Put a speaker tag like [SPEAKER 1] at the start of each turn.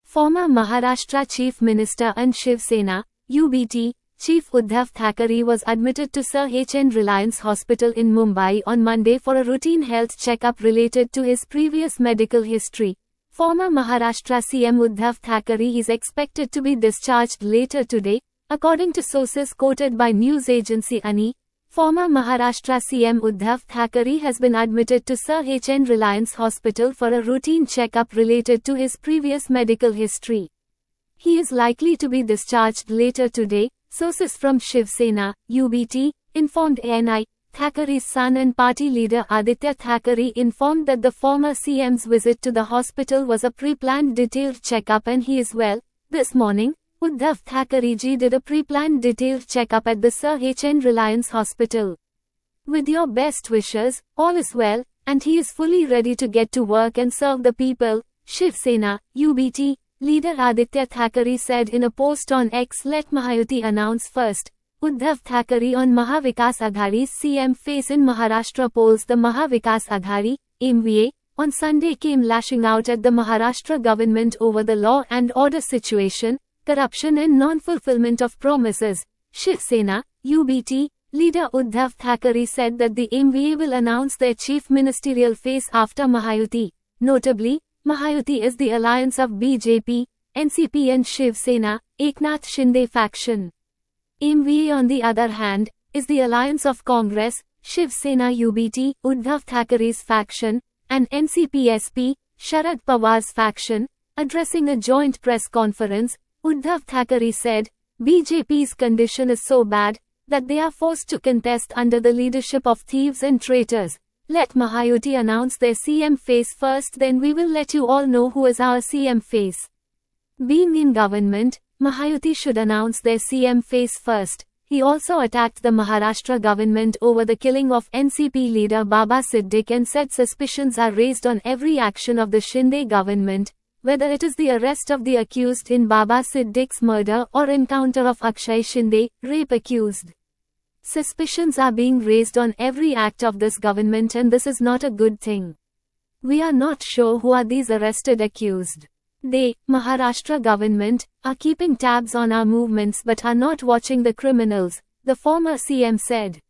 [SPEAKER 1] Former Maharashtra Chief Minister and Shiv Sena (UBT) Chief Uddhav Thackeray was admitted to Sir H.N. Reliance Hospital in Mumbai on Monday for a routine health checkup related to his previous medical history. Former Maharashtra CM Uddhav Thackeray is expected to be discharged later today, according to sources quoted by news agency ANI. Former Maharashtra CM Uddhav Thackeray has been admitted to Sir H.N. Reliance Hospital for a routine checkup related to his previous medical history. He is likely to be discharged later today, sources from Shiv Sena (UBT) informed ANI. Thackeray's son and party leader Aditya Thackeray informed that the former CM's visit to the hospital was a pre-planned detailed checkup and he is well. This morning, Uddhav Thackeray ji did a pre-planned detailed checkup at the Sir H.N. Reliance Hospital. With your best wishes, all is well, and he is fully ready to get to work and serve the people, Shiv Sena (UBT) leader Aditya Thackeray said in a post on X. Let Mahayuti announce first. Uddhav Thackeray on Maha Vikas Aghadi's CM face in Maharashtra polls. The Maha Vikas Aghadi (MVA) on Sunday came lashing out at the Maharashtra government over the law and order situation, corruption and non-fulfillment of promises. Shiv Sena (UBT) leader Uddhav Thackeray said that the MVA will announce their chief ministerial face after Mahayuti. Notably, Mahayuti is the alliance of BJP, NCP and Shiv Sena, Eknath Shinde faction. MVA on the other hand, is the alliance of Congress, Shiv Sena UBT, Uddhav Thackeray's faction, and NCP-SP, Sharad Pawar's faction. Addressing a joint press conference, Uddhav Thackeray said, BJP's condition is so bad, that they are forced to contest under the leadership of thieves and traitors. Let Mahayuti announce their CM face first, then we will let you all know who is our CM face. Being in government, Mahayuti should announce their CM face first. He also attacked the Maharashtra government over the killing of NCP leader Baba Siddique and said suspicions are raised on every action of the Shinde government, whether it is the arrest of the accused in Baba Siddique's murder or encounter of Akshay Shinde, rape accused. Suspicions are being raised on every act of this government and this is not a good thing. We are not sure who are these arrested accused. They, Maharashtra government, are keeping tabs on our movements but are not watching the criminals, the former CM said.